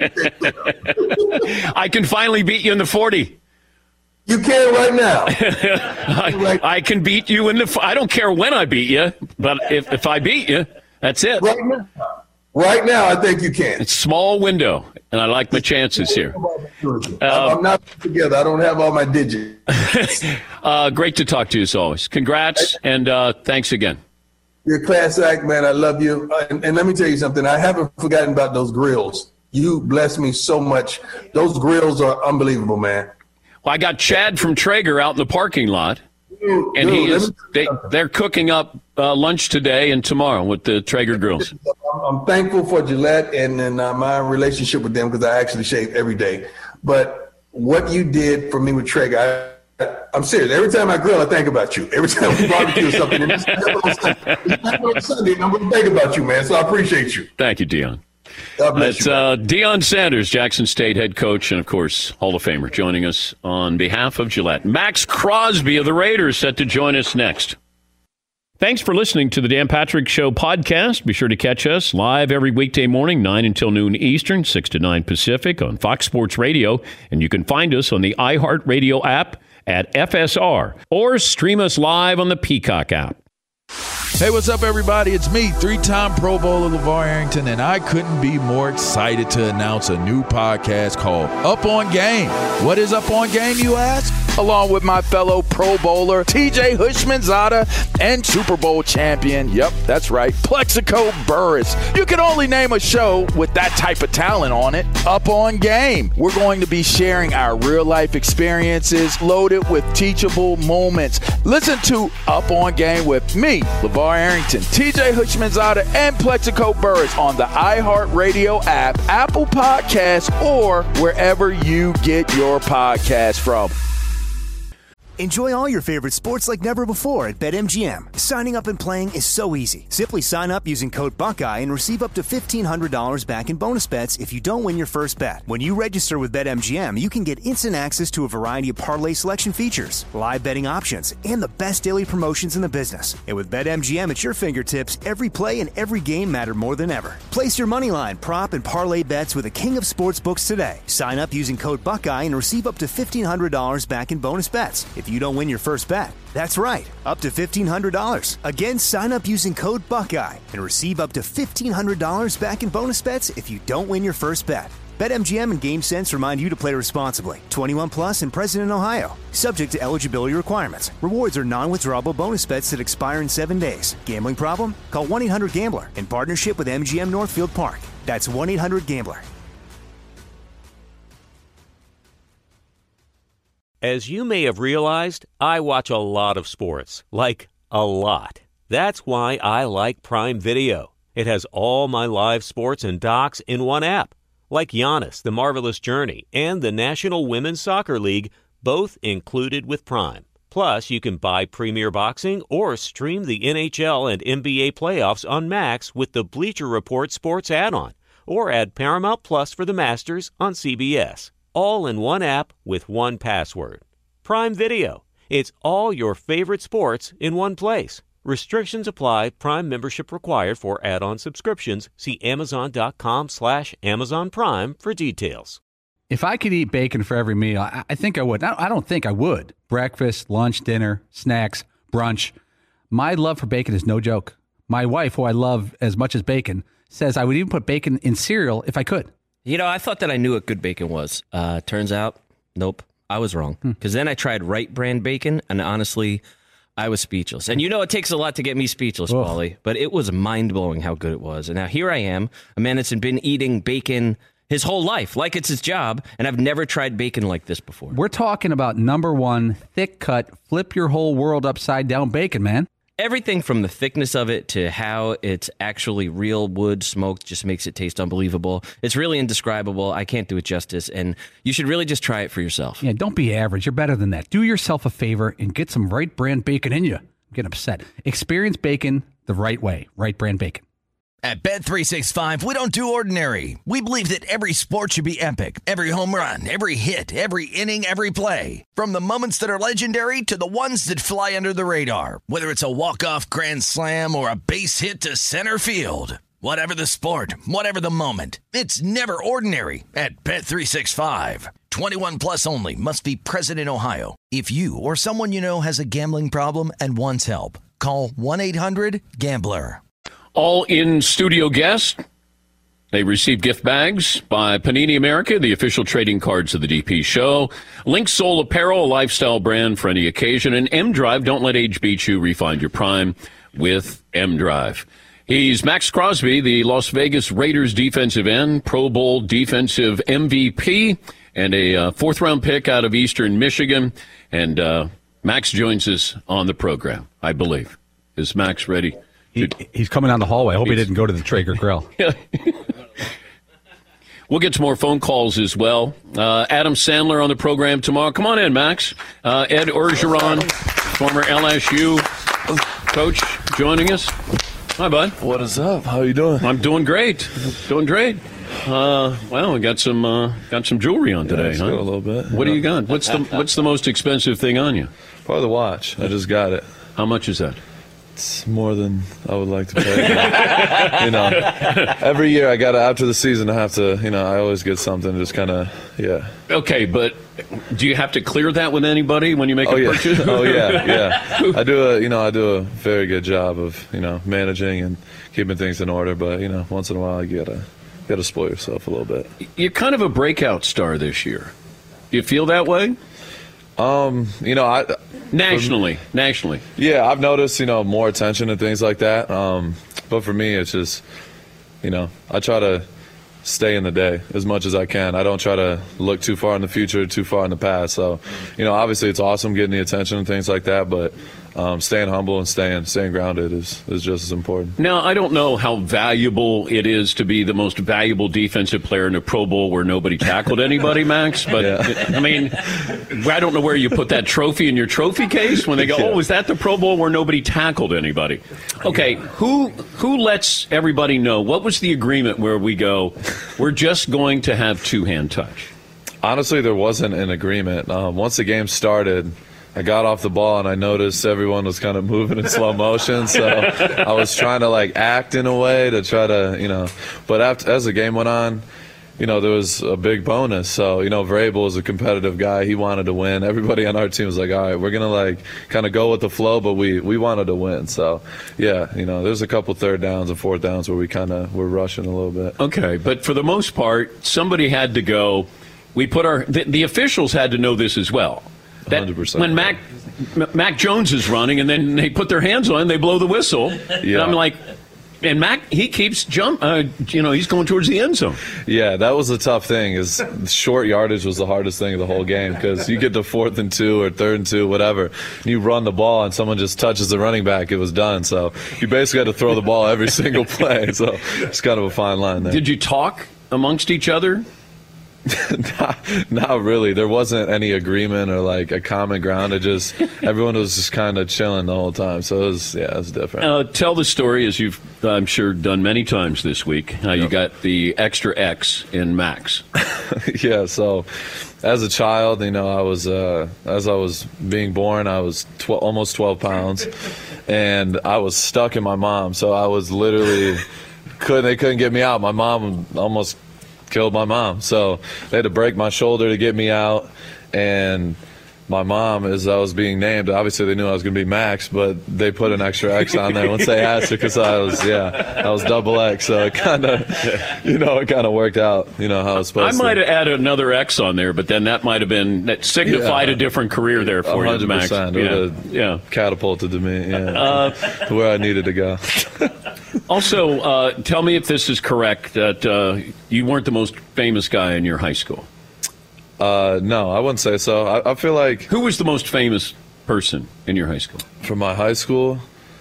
I can finally beat you in the forty. You can right now. I, right. I can beat you in the – I don't care when I beat you, but if, if I beat you, that's it. Right now. Right now, I think you can. It's small window, and I like my chances here. Uh, I'm not together. I don't have all my digits. uh, great to talk to you as always. Congrats, and uh, thanks again. You're a class act, man. I love you. Uh, and, and let me tell you something. I haven't forgotten about those grills. You bless me so much. Those grills are unbelievable, man. Well, I got Chad from Traeger out in the parking lot. And Dude, he is, they, they're cooking up uh, lunch today and tomorrow with the Traeger grills. I'm thankful for Gillette and, and uh, my relationship with them because I actually shave every day. But what you did for me with Traeger, I, I'm serious. Every time I grill, I think about you. Every time we barbecue or something, and it's on Sunday, I'm going to think about you, man. So I appreciate you. Thank you, Deion. It's uh, Deion Sanders, Jackson State head coach, and, of course, Hall of Famer, joining us on behalf of Gillette. Max Crosby of the Raiders set to join us next. Thanks for listening to the Dan Patrick Show podcast. Be sure to catch us live every weekday morning, nine until noon Eastern, six to nine Pacific on Fox Sports Radio. And you can find us on the iHeartRadio app at F S R or stream us live on the Peacock app. Hey, what's up, everybody? It's me, three-time Pro Bowler LeVar Arrington, and I couldn't be more excited to announce a new podcast called Up On Game. What is Up On Game, you ask? Along with my fellow Pro Bowler, T J Hushmanzada, and Super Bowl champion, yep, that's right, Plexico Burris. You can only name a show with that type of talent on it. Up On Game. We're going to be sharing our real-life experiences loaded with teachable moments. Listen to Up On Game with me, LeVar LeVar Arrington, T J Hutchmanzada, and Plexico Burris on the iHeartRadio app, Apple Podcasts, or wherever you get your podcasts from. Enjoy all your favorite sports like never before at BetMGM. Signing up and playing is so easy. Simply sign up using code Buckeye and receive up to fifteen hundred dollars back in bonus bets if you don't win your first bet. When you register with BetMGM, you can get instant access to a variety of parlay selection features, live betting options, and the best daily promotions in the business. And with BetMGM at your fingertips, every play and every game matter more than ever. Place your moneyline, prop, and parlay bets with the king of sportsbooks today. Sign up using code Buckeye and receive up to fifteen hundred dollars back in bonus bets if you don't win your first bet. That's right, up to fifteen hundred dollars. Again, sign up using code Buckeye and receive up to fifteen hundred dollars back in bonus bets if you don't win your first bet. BetMGM and GameSense remind you to play responsibly. twenty-one plus and present in Ohio. Subject to eligibility requirements. Rewards are non-withdrawable bonus bets that expire in seven days. Gambling problem? Call one eight hundred gambler in partnership with M G M Northfield Park. That's one eight hundred gambler. As you may have realized, I watch a lot of sports. Like, a lot. That's why I like Prime Video. It has all my live sports and docs in one app. Like Giannis, The Marvelous Journey, and the National Women's Soccer League, both included with Prime. Plus, you can buy Premier Boxing or stream the N H L and N B A playoffs on Max with the Bleacher Report Sports add-on, or add Paramount Plus for the Masters on C B S. All in one app with one password. Prime Video. It's all your favorite sports in one place. Restrictions apply. Prime membership required for add-on subscriptions. See Amazon.com slash Amazon Prime for details. If I could eat bacon for every meal, I, I think I would. I, I don't think I would. Breakfast, lunch, dinner, snacks, brunch. My love for bacon is no joke. My wife, who I love as much as bacon, says I would even put bacon in cereal if I could. You know, I thought that I knew what good bacon was. Uh, turns out, nope, I was wrong. Because then I tried Right Brand bacon, and honestly, I was speechless. And you know it takes a lot to get me speechless, Ugh. Paulie, but it was mind-blowing how good it was. And now here I am, a man that's been eating bacon his whole life, like it's his job, and I've never tried bacon like this before. We're talking about number one, thick-cut, flip your whole world upside-down bacon, man. Everything from the thickness of it to how it's actually real wood smoked just makes it taste unbelievable. It's really indescribable. I can't do it justice, and you should really just try it for yourself. Yeah, don't be average. You're better than that. Do yourself a favor and get some Right Brand bacon in you. I'm getting upset. Experience bacon the right way. Right Brand bacon. At Bet three sixty-five, we don't do ordinary. We believe that every sport should be epic. Every home run, every hit, every inning, every play. From the moments that are legendary to the ones that fly under the radar. Whether it's a walk-off grand slam or a base hit to center field. Whatever the sport, whatever the moment, it's never ordinary at Bet three sixty-five. twenty-one plus only. Must be present in Ohio. If you or someone you know has a gambling problem and wants help, call one eight hundred gambler. All in studio guests. They receive gift bags by Panini America, the official trading cards of the D P show. Link Soul Apparel, a lifestyle brand for any occasion. And M-Drive, don't let age beat you. Refine your prime with M-Drive. He's Max Crosby, the Las Vegas Raiders defensive end, Pro Bowl defensive M V P, and a uh, fourth-round pick out of Eastern Michigan. And uh, Max joins us on the program, I believe. Is Max ready? He, he's coming down the hallway. I hope he didn't go to the Traeger Grill. We'll get some more phone calls as well. Uh, Adam Sandler on the program tomorrow. Come on in, Max. Uh, Ed Orgeron, former L S U coach, joining us. Hi, bud. What is up? How you doing? I'm doing great. Doing great. Uh, well, we got some uh, got some jewelry on today, yeah, huh? A little bit. What do you got? What's the What's the most expensive thing on you? Probably the watch. I just got it. How much is that? It's more than I would like to pay. you know, every year I got to, after the season, I have to, you know, I always get something, just kind of, yeah. Okay, but do you have to clear that with anybody when you make oh, a yeah. purchase? oh, yeah, yeah. I do a, you know, I do a very good job of, you know, managing and keeping things in order, but, you know, once in a while you got to, got to spoil yourself a little bit. You're kind of a breakout star this year. Do you feel that way? Um, you know, I nationally, for, nationally. Yeah, I've noticed, you know, more attention and things like that. Um, but for me, it's just, you know, I try to stay in the day as much as I can. I don't try to look too far in the future, too far in the past. So, you know, obviously it's awesome getting the attention and things like that, but um, staying humble and staying staying grounded is, is just as important. Now, I don't know how valuable it is to be the most valuable defensive player in a Pro Bowl where nobody tackled anybody, Max. But, yeah. I mean, I don't know where you put that trophy in your trophy case when they go, yeah. oh, is that the Pro Bowl where nobody tackled anybody? Okay, who who lets everybody know? What was the agreement where we go, we're just going to have two-hand touch? Honestly, there wasn't an agreement. Um, once the game started, I got off the ball and I noticed everyone was kind of moving in slow motion. So I was trying to like act in a way to try to, you know, but after, as the game went on, you know, there was a big bonus. So, you know, Vrabel is a competitive guy. He wanted to win. Everybody on our team was like, all right, we're going to like kind of go with the flow, but we, we wanted to win. So, yeah, you know, there's a couple third downs and fourth downs where we kind of were rushing a little bit. Okay, but for the most part, somebody had to go. We put our the, the officials had to know this as well. That one hundred percent. When Mac Mac Jones is running and then they put their hands on, they blow the whistle. Yeah. And I'm like, and Mac, he keeps jump. Uh, you know, he's going towards the end zone. Yeah, that was the tough thing. Is short yardage was the hardest thing of the whole game because you get to fourth and two or third and two, whatever. You run the ball and someone just touches the running back, it was done. So you basically had to throw the ball every single play. So it's kind of a fine line there. Did you talk amongst each other? not, not really. There wasn't any agreement or like a common ground. It just everyone was just kind of chilling the whole time. So it was, yeah, it was different. Uh, tell the story as you've, I'm sure, done many times this week. How yep. you got the extra X in Max. Yeah. So as a child, you know, I was uh, as I was being born, I was tw- almost twelve pounds, and I was stuck in my mom. So I was literally couldn't they couldn't get me out. My mom almost killed my mom, so they had to break my shoulder to get me out. And my mom, as I was being named, obviously they knew I was going to be Max, but they put an extra X on there once they asked it because I was, yeah, I was double X. So it kind of, you know, it kind of worked out, you know, how it was supposed to. I might have added another X on there, but then that might have been, that signified yeah. a different career there for one hundred percent. You, Max. It would have yeah. yeah. catapulted to me, yeah, uh, to where I needed to go. Also, uh, tell me if this is correct, that uh, you weren't the most famous guy in your high school. Uh, no, I wouldn't say so. I, I feel like... Who was the most famous person in your high school? From my high school?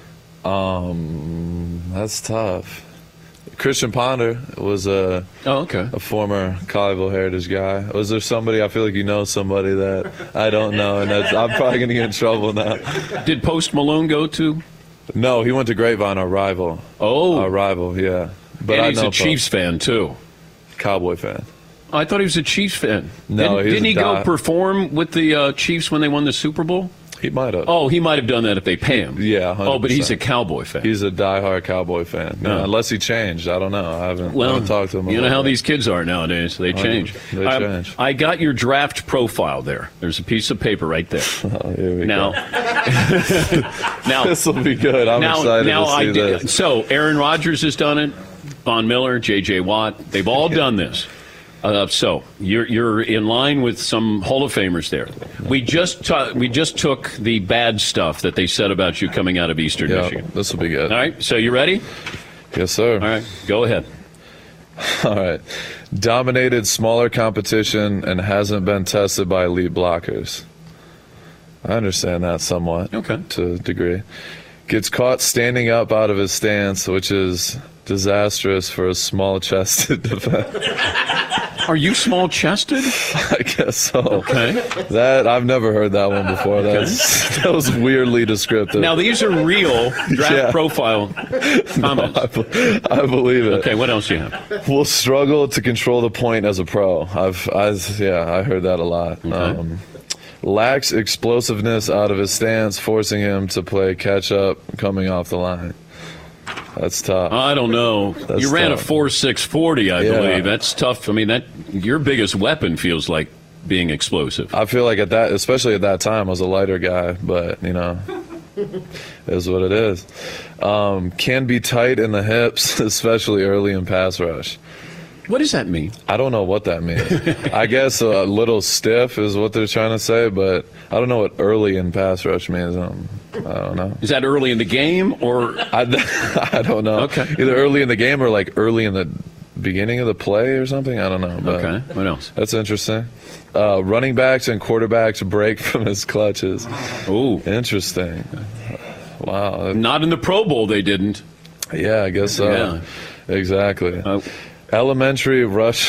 Um, that's tough. Christian Ponder was a, oh, okay. a former Colleyville Heritage guy. Was there somebody, I feel like you know somebody that I don't know, and that's, I'm probably going to get in trouble now. Did Post Malone go to? No, he went to Grapevine, our rival. Oh. Our rival, yeah. But and he's I know a Chiefs Post. fan, too. Cowboy fan. I thought he was a Chiefs fan. No, didn't, didn't he go perform with the uh, Chiefs when they won the Super Bowl? He might have. Oh, he might have done that if they pay him. Yeah, one hundred percent. Oh, but he's a Cowboy fan. He's a diehard Cowboy fan. No, no. Unless he changed. I don't know. I haven't, well, I haven't talked to him. You know how that. these kids are nowadays. They change. They I, change. I got your draft profile there. There's a piece of paper right there. Oh, here we now, go. now this will be good. I'm now, excited now to see I did, this. So Aaron Rodgers has done it. Von Miller, J J. Watt. They've all done this. Uh, so you're you're in line with some Hall of Famers there. We just t- we just took the bad stuff that they said about you coming out of Eastern yeah, Michigan. This will be good. All right. So you ready? Yes, sir. All right. Go ahead. All right. Dominated smaller competition and hasn't been tested by elite blockers. I understand that somewhat. Okay. To a degree. Gets caught standing up out of his stance, which is disastrous for a small-chested defense. Are you small-chested? I guess so. Okay. That I've never heard that one before. Okay. That's, that was weirdly descriptive. Now these are real draft yeah. profile comments. No, I, I believe it. Okay, what else do you have? Will struggle to control the point as a pro. I've, I've yeah, I heard that a lot. Okay. Um, lacks explosiveness out of his stance, forcing him to play catch up coming off the line. That's tough. I don't know. That's you ran tough. a four six forty, I yeah. believe. That's tough. I mean, that your biggest weapon feels like being explosive. I feel like at that, especially at that time, I was a lighter guy, but, you know, it is what it is. Um, can be tight in the hips, especially early in pass rush. What does that mean? I don't know what that means. I guess a little stiff is what they're trying to say, but I don't know what early in pass rush means. Um, I don't know. Is that early in the game or? I, I don't know. Okay. Either early in the game or like early in the beginning of the play or something. I don't know. But okay. What else? That's interesting. Uh, running backs and quarterbacks break from his clutches. Ooh. Interesting. Wow. Not in the Pro Bowl, they didn't. Yeah, I guess so. Yeah. Exactly. Uh, elementary rush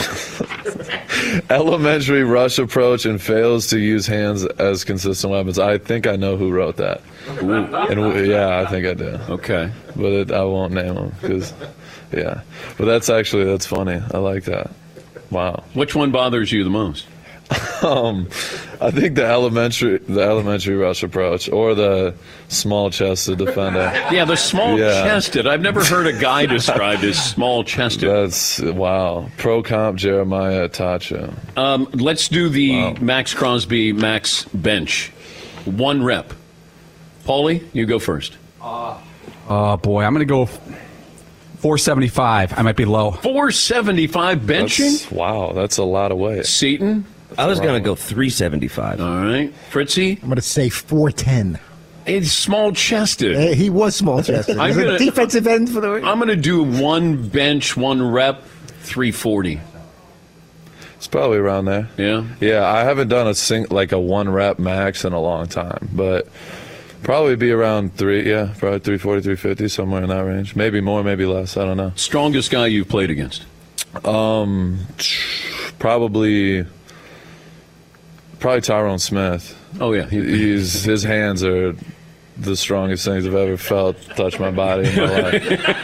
elementary rush approach and fails to use hands as consistent weapons. I think I know who wrote that. Ooh. And yeah, I think I do. Okay. But it, I won't name them because, yeah. But that's actually, that's funny. I like that. Wow. Which one bothers you the most? Um, I think the elementary, the elementary rush approach, or the small-chested defender. Yeah, the small-chested. Yeah. I've never heard a guy described as small-chested. That's wow. Pro comp Jeremiah Tacho. Um, let's do the wow. Max Crosby max bench, one rep. Paulie, you go first. Uh, oh boy, I'm going to go four seventy-five. I might be low. four seventy-five benching. That's, wow, that's a lot of weight. Seton. I was going to go three seventy-five. All right. Fritzy? I'm going to say four ten. He's small-chested. Uh, he was small-chested. I'm He's gonna, a defensive end for the... I'm going to do one bench, one rep, three forty. It's probably around there. Yeah? Yeah, I haven't done a sing, like a one-rep max in a long time, but probably be around three, yeah, probably three forty, three fifty, somewhere in that range. Maybe more, maybe less, I don't know. Strongest guy you've played against? Um, probably... Probably Tyrone Smith. Oh, yeah. He, he's His hands are the strongest things I've ever felt touch my body in my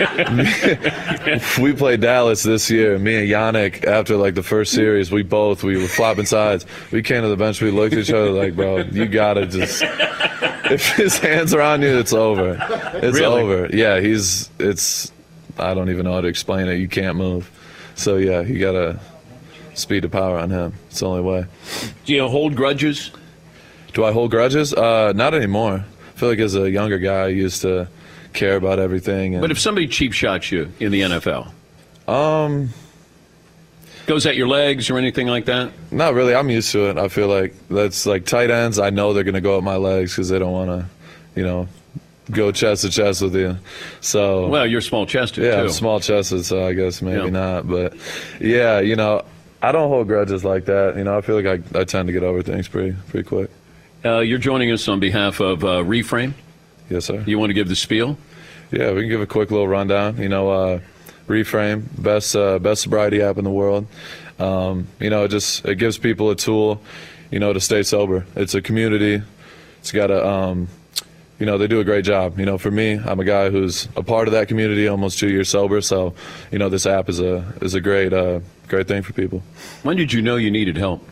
life. We played Dallas this year. Me and Yannick, after like the first series, we both, we were flopping sides. We came to the bench, we looked at each other like, bro, you got to just, if his hands are on you, it's over. It's really? over. Yeah, he's, it's, I don't even know how to explain it. You can't move. So, yeah, you got to speed to power on him. It's the only way. Do you hold grudges? Do I hold grudges? Uh, not anymore. I feel like as a younger guy, I used to care about everything. And, but if somebody cheap shots you in the N F L, um, goes at your legs or anything like that? Not really. I'm used to it. I feel like that's like tight ends. I know they're going to go at my legs because they don't want to, you know, go chest to chest with you. So well, you're small chested. Yeah, too. I'm small chested, so I guess maybe yeah. not. But yeah, you know, I don't hold grudges like that. You know, I feel like I, I tend to get over things pretty pretty quick. Uh, you're joining us on behalf of uh, Reframe. Yes, sir. You want to give the spiel? Yeah, we can give a quick little rundown. You know, uh, Reframe, best uh, best sobriety app in the world. Um, you know, it just it gives people a tool, you know, to stay sober. It's a community. It's got a, um, you know, they do a great job. You know, for me, I'm a guy who's a part of that community, almost two years sober. So, you know, this app is a is a great uh, great thing for people. When did you know you needed help?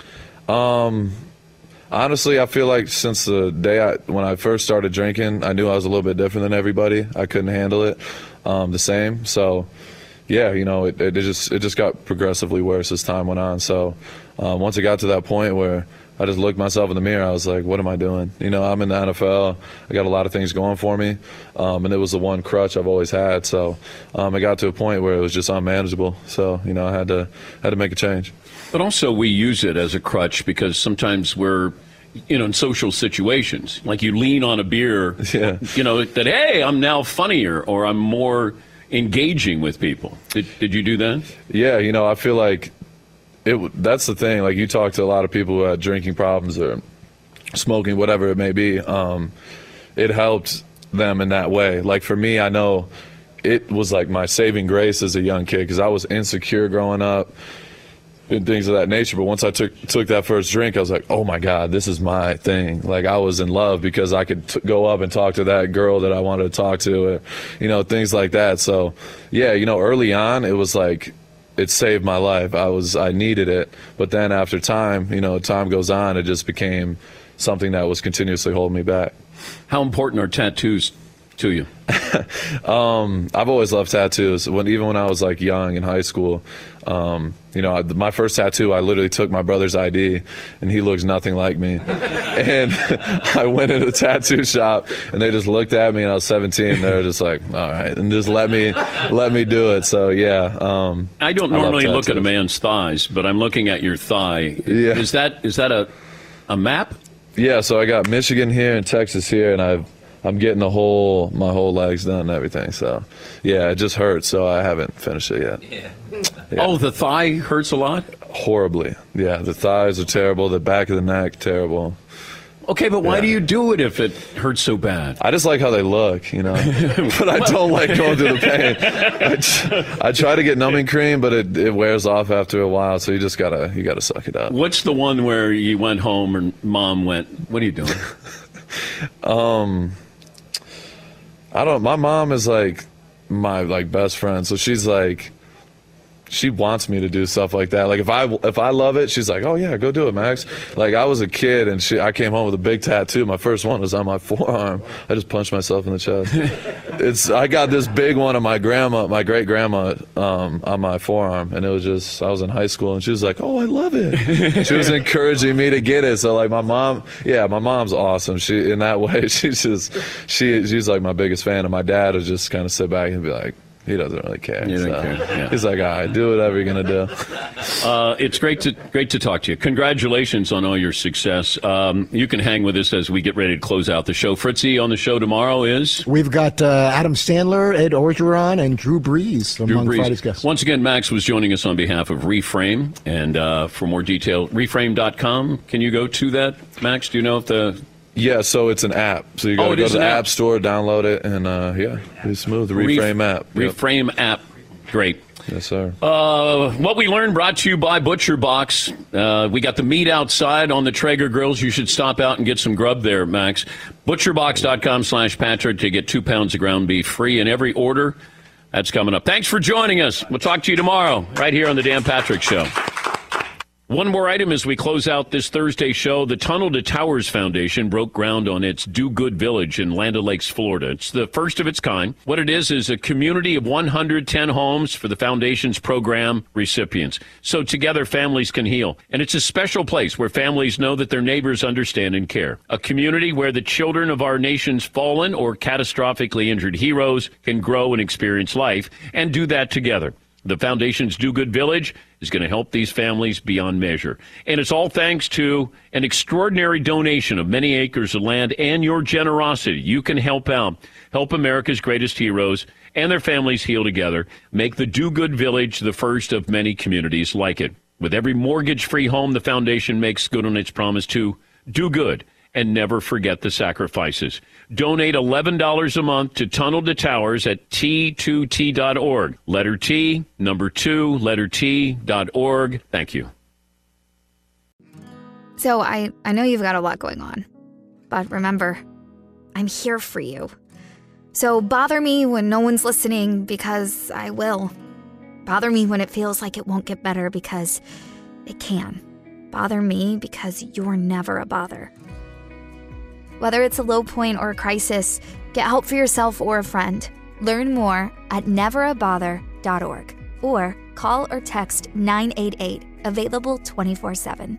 Um. Honestly, I feel like since the day I, when I first started drinking, I knew I was a little bit different than everybody. I couldn't handle it um, the same. So, yeah, you know, it, it just it just got progressively worse as time went on. So, um, once it got to that point where I just looked myself in the mirror, I was like, what am I doing? You know, I'm in the N F L. I got a lot of things going for me, um, and it was the one crutch I've always had. So, um, it got to a point where it was just unmanageable. So, you know, I had to had to make a change. But also we use it as a crutch because sometimes we're, you know, in social situations, like you lean on a beer, yeah. you know, that, hey, I'm now funnier or I'm more engaging with people. Did, did you do that? Yeah, you know, I feel like it. That's the thing. Like you talk to a lot of people who had drinking problems or smoking, whatever it may be. Um, it helped them in that way. Like for me, I know it was like my saving grace as a young kid because I was insecure growing up and things of that nature. But once I took took that first drink, I was like, oh my God, this is my thing. Like I was in love because I could t- go up and talk to that girl that I wanted to talk to, or, you know, things like that. So yeah, you know, early on it was like it saved my life. I was I needed it. But then after time, you know, time goes on, it just became something that was continuously holding me back. How important are tattoos to you? um, I've always loved tattoos. When even when I was like young in high school, um, you know, I, my first tattoo, I literally took my brother's I D, and he looks nothing like me. And I went into the tattoo shop, and they just looked at me, and I was seventeen. They were just like, "All right," and just let me let me do it. So yeah, um, I don't normally I look at a man's thighs, but I'm looking at your thigh. Yeah. Is that is that a a map? Yeah. So I got Michigan here and Texas here, and I've. I'm getting the whole my whole legs done and everything. So, yeah, it just hurts. So I haven't finished it yet. Yeah. Yeah. Oh, the thigh hurts a lot? Horribly. Yeah, the thighs are terrible. The back of the neck, terrible. Okay, but why Yeah. do you do it if it hurts so bad? I just like how they look, you know. But I don't like going through the pain. I, tr- I try to get numbing cream, but it, it wears off after a while. So you just gotta you gotta suck it up. What's the one where you went home and mom went, "What are you doing?" um, I don't. My mom is like my like best friend, so she's like. She wants me to do stuff like that. Like if I if I love it, she's like, "Oh yeah, go do it, Max." Like I was a kid and she, I came home with a big tattoo. My first one was on my forearm. I just punched myself in the chest. It's I got this big one of my grandma, my great grandma, um, on my forearm, and it was just I was in high school and she was like, "Oh, I love it." She was encouraging me to get it. So like my mom, yeah, my mom's awesome. She in that way, she's just she she's like my biggest fan, and my dad would just kind of sit back and be like. He doesn't really care. You don't so. care, yeah. He's like, all right, do whatever you're gonna do. Uh, it's great to great to talk to you. Congratulations on all your success. Um, you can hang with us as we get ready to close out the show. Fritzy, on the show tomorrow is We've got uh, Adam Sandler, Ed Orgeron, and Drew Brees among Drew Brees. Friday's guests. Once again, Max was joining us on behalf of Reframe, and uh, for more detail, reframe dot com. Can you go to that, Max? Do you know if the Yeah, so it's an app. So you got Oh, to it go is to the an app. app. store, download it, and uh, yeah, it's smooth. The Reframe Ref- app. Yep. Reframe app. Great. Yes, sir. Uh, what we learned brought to you by Butcher Box. Uh, we got the meat outside on the Traeger grills. You should stop out and get some grub there, Max. butcherbox dot com slash Patrick to get two pounds of ground beef free in every order. That's coming up. Thanks for joining us. We'll talk to you tomorrow right here on the Dan Patrick Show. One more item as we close out this Thursday show. The Tunnel to Towers Foundation broke ground on its Do Good Village in Land O'Lakes, Florida. It's the first of its kind. What it is is a community of one hundred ten homes for the foundation's program recipients. So together families can heal. And it's a special place where families know that their neighbors understand and care. A community where the children of our nation's fallen or catastrophically injured heroes can grow and experience life and do that together. The foundation's Do Good Village is going to help these families beyond measure. And it's all thanks to an extraordinary donation of many acres of land and your generosity. You can help out, help America's greatest heroes and their families heal together. Make the Do Good Village the first of many communities like it. With every mortgage-free home, the foundation makes good on its promise to do good and never forget the sacrifices. Donate eleven dollars a month to Tunnel to Towers at T two T dot org. Letter T, number two, letter T dot org. Thank you. So I, I know you've got a lot going on, but remember, I'm here for you. So bother me when no one's listening, because I will. Bother me when it feels like it won't get better, because it can. Bother me because you're never a bother. Whether it's a low point or a crisis, get help for yourself or a friend. Learn more at never a bother dot org or call or text nine eight eight, available twenty-four seven.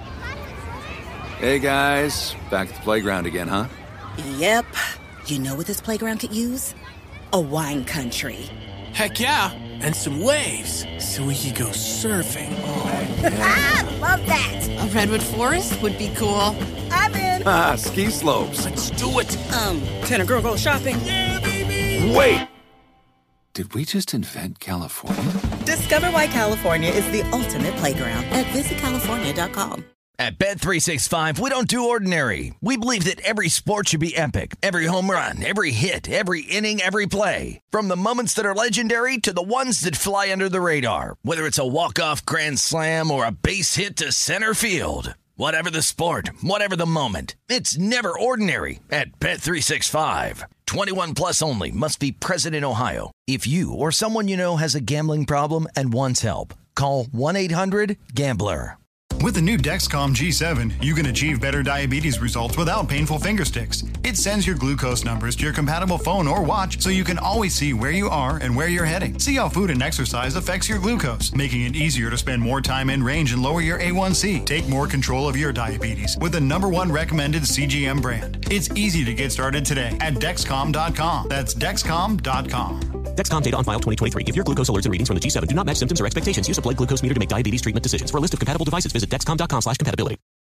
Hey guys, back at the playground again, huh? Yep. You know what this playground could use? A wine country. Heck yeah, and some waves so we could go surfing. Oh, Ah, love that. A redwood forest would be cool. I'm in. Ah, ski slopes. let's do it. Um, can a girl go shopping? Yeah, baby. Wait! Did we just invent California? Discover why California is the ultimate playground at visit california dot com. At Bet three sixty-five, we don't do ordinary. We believe that every sport should be epic. Every home run, every hit, every inning, every play. From the moments that are legendary to the ones that fly under the radar. Whether it's a walk-off grand slam or a base hit to center field. Whatever the sport, whatever the moment. It's never ordinary at Bet three sixty-five. twenty-one plus only. Must be present in Ohio. If you or someone you know has a gambling problem and wants help, call one eight hundred gambler. With the new Dexcom G seven, you can achieve better diabetes results without painful finger sticks. It sends your glucose numbers to your compatible phone or watch so you can always see where you are and where you're heading. See how food and exercise affects your glucose, making it easier to spend more time in range and lower your A one C. Take more control of your diabetes with the number one recommended C G M brand. It's easy to get started today at Dexcom dot com. That's Dexcom dot com. Dexcom data on file twenty twenty-three. If your glucose alerts and readings from the G seven do not match symptoms or expectations, use a blood glucose meter to make diabetes treatment decisions. For a list of compatible devices, visit Dexcom dot com slash compatibility.